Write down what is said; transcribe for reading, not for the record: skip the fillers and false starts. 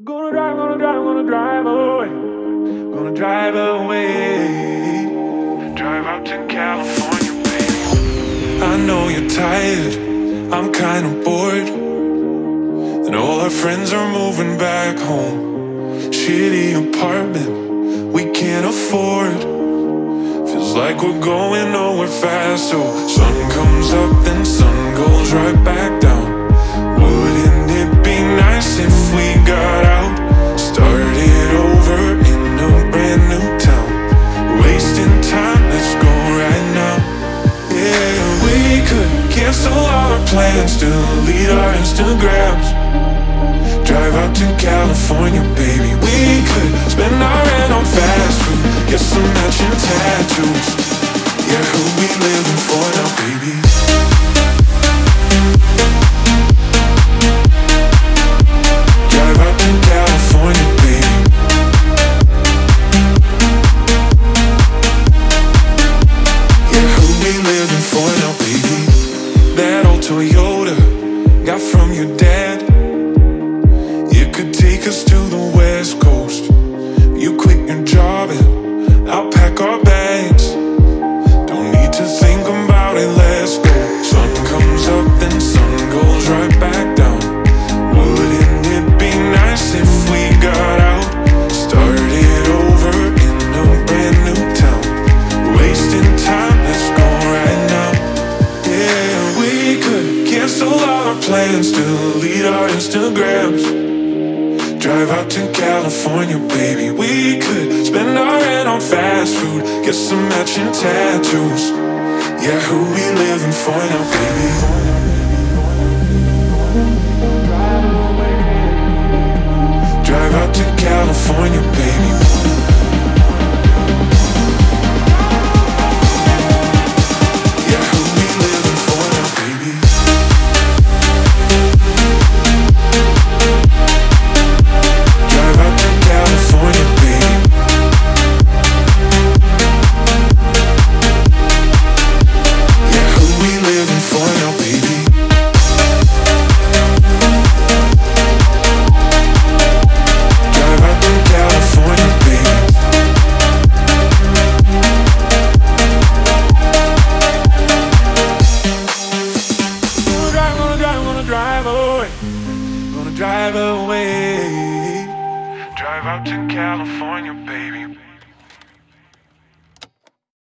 Gonna drive away. Gonna drive away. Drive out to California, baby. I know you're tired, I'm kinda bored. And all our friends are moving back home. Shitty apartment, we can't afford. Feels like we're going nowhere fast. So sun comes up, then sun goes right back down. Wouldn't it be nice if we got out? Started over in a brand new town. Wasting time, let's go right now. Yeah, we could cancel all our plans, delete our Instagrams. Drive out to California, baby. We could spend our rent on fast food, get some matching tattoos. Yeah, who we living for now, baby? Drive out to California, baby. Yeah, who we living for now, baby? That old Toyota got from your dad. It could take us to the West Coast. You quit your job and I'll pack our bags. Don't need to think about it, let's go. Sun comes up, then sun goes right back down. Wouldn't it be nice if we got out? Started over in a brand new town. Wasting time, let's go right now. Yeah, we could cancel all our plans, delete our Instagrams. Drive out to California, baby. We could spend our rent on fast food, get some matching tattoos. Yeah, who we living for now, baby? Drive out to California, baby. Yeah, who we living for now, baby? Drive out to California, baby. Yeah, who we living for now, baby? Drive out to California, baby. Gonna drive away. Gonna drive away. Drive out to California,